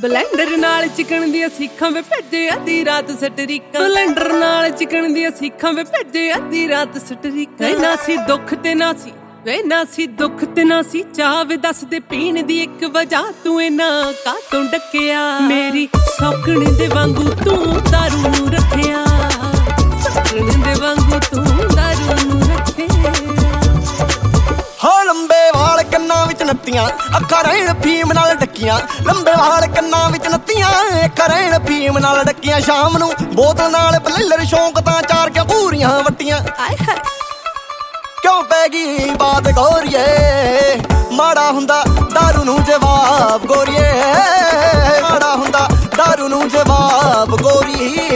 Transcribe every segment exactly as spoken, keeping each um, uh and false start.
blender ਨਾਲ chicken ਦੀਆਂ ਸੀਖਾਂ ਵੇ ਭੇਜੇ ਅੱਧੀ ਰਾਤ ਸਟਰੀਕਾਂ ਬਲੈਂਡਰ ਨਾਲ ਚਿਕਨ ਦੀਆਂ ਸੀਖਾਂ ਵੇ ਭੇਜੇ ਅੱਧੀ ਰਾਤ ਸਟਰੀਕਾਂ ਨਾ ਸੀ ਦੁੱਖ ਤੇ ਨਾ ਸੀ ਵੇ ਨਾ ਸੀ ਦੁੱਖ ਤੇ ਨਾ ਸੀ ਚਾਹ ਵੇ ਦੱਸ ਦੇ ਪੀਣ ਦੀ ਇੱਕ ਵਜ੍ਹਾ ਤੂੰ ਇਨਾ ਕਾਤੋਂ ਡੱਕਿਆ ਮੇਰੀ ਸੌਕਣ ਦੇ ਵਾਂਗੂ ਤੂੰ ਦਾਰੂ ਨੂੰ ਰੱਖਿਆ ਸੌਕਣ ਦੇ ਵਾਂਗੂ ਤੂੰ ਦਾਰੂ ਨੂੰ ਰੱਖਿਆ ਹੋ ਲੰਬੇ ਵਾਲ ਕੰਨਾਂ ਵਿੱਚ ਨੱਤੀਆਂ ਅੱਖਾਂ ਰਹਿਣ ਫੀਮ ਨਾਲ ਡੱਕੀਆਂ ਲੰਬੇ ਵਾਲ ਕੰਨਾਂ ਵਿੱਚ ਨੱਤੀਆਂ ਅੱਖਾਂ ਰਹਿਣ ਫੀਮ ਨਾਲ ਡੱਕੀਆਂ ਸ਼ਾਮ ਨੂੰ ਬੋਤਲ ਨਾਲ ਬਲੈਂਡਰ ਸ਼ੌਂਕ ਤਾਂ ਚਾਰ ਕੇ ਪੂਰੀਆਂ ਵੱਟੀਆਂ ਆਏ ਹਾਏ ਕਿਉਂ ਪੈ ਗਈ ਬਾਤ ਗੋਰੀਏ ਮਾੜਾ ਹੁੰਦਾ ਦਾਰੂ ਨੂੰ ਜਵਾਬ ਗੋਰੀਏ ਮਾੜਾ ਹੁੰਦਾ ਦਾਰੂ ਨੂੰ ਜਵਾਬ ਗੋਰੀਏ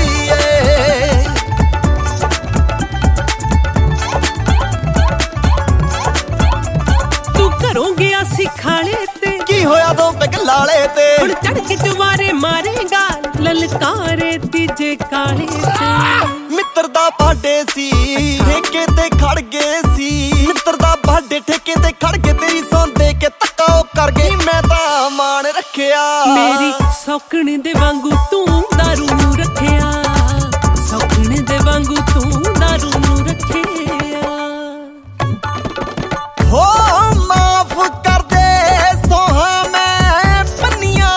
ਤੂੰ ਘਰੋਂ ਗਿਆ ਸੀ ਖਾਲੇ ਤੇ ਕੀ ਹੋਇਆ ਦੋ ਪਿਕ ਲਾਲੇ ਤੇ ਹੁਣ ਚੜ ਕੇ ਜਵਾਰੇ ਮਾਰੇਗਾ ਲਲਕਾਰੇ ਤੀਜੇ ਕਾਲੇ ਤੇ ਮਿੱਤਰ ਦਾ ਬਾਡੇ ਸੀ ਠੇਕੇ ਤੇ ਖੜ ਗਏ ਸੀ ਮਿੱਤਰ ਦਾ ਬਾਡੇ ਠੇਕੇ ਤੇ ਖੜ ਕੇ ਤੇਰੀ ਸੁਣ ਦੇ ਕੇ ਧੱਕਾ ਉਹ ਕਰ ਗਈ ਮੈਂ ਤਾਂ ਮਾਣ ਰੱਖਿਆ ਮੇਰੀ ਸੌਕਣ ਦੇ ਵਾਂਗੂ ਤੂੰ ਦਾਰੂ ਨੂੰ ਰੱਖਿਆ ਸੌਕਣ ਦੇ ਵਾਂਗੂ ਤੂੰ ਦਾਰੂ ਨੂੰ ਰੱਖਿਆ ਹੋ ਮਾਫ ਕਰ ਦੇ ਸੋਹਾ ਮੈਂ ਪੰਨੀਆਂ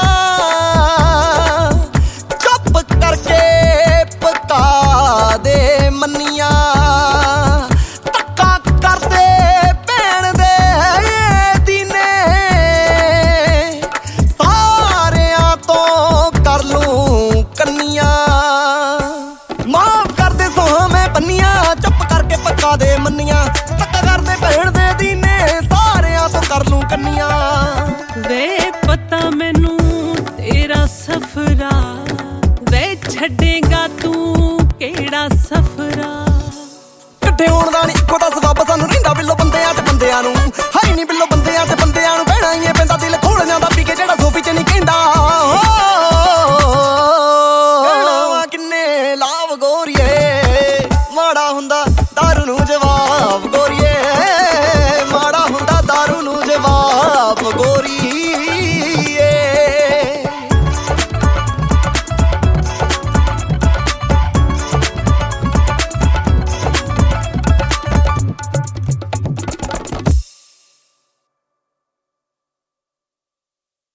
ਚੁੱਪ ਕਰਕੇ ਪਕਾ ਦੇ ਮੰਨੀਆਂ ਧੱਕਾ ਕਰਦੇ ਭੈਣ ਦੇ ਦੀਨੇ ਸਾਰਿਆਂ ਤੋਂ ਕਰ ਲੂੰ ਕੰਨੀਆਂ ਮਾਫ ਕਰ ਦੇ ਸੋਹਾ ਮੈਂ ਪੰਨੀਆਂ ਚੁੱਪ ਕਰਕੇ ਪਕਾ ਦੇ ਮੰਨੀਆਂ ਧੱਕਾ ਕਰਦੇ ਭੈਣ ਦੇ ਦੀਨੇ ਸਾਰਿਆਂ ਤੋਂ ਕਰ ਲੂੰ ਕੰਨੀਆਂ ਵੇ ਪਤਾ ਮੈਨੂੰ ਤੇਰਾ ਸਫਰਾ ਵੇ ਛੱਡੇਗਾ ਤੂੰ ਕਿਹੜਾ ਸਫਰਾ ਇਕੱਠੇ ਹੋਣ ਦਾ ਨੀ ਇੱਕੋ ਦਾ ਸਬੱਬ ਸਾਨੂੰ ਰਹਿੰਦਾ ਬਿੱਲੋ ਬੰਦਿਆਂ ਤੇ ਬੰਦਿਆਂ ਨੂੰ ਹਾਈ ਨੀ ਬਿੱਲੋ ਬੰਦਿਆਂ ਤੇ ਬੰਦਿਆਂ ਨੂੰ ਬਹਿਣਾ ਹੀ ਪੈਂਦਾ ਦਿਲ ਖੋਲ ਜਾਂਦਾ ਪੀ ਕੇ ਜਿਹੜਾ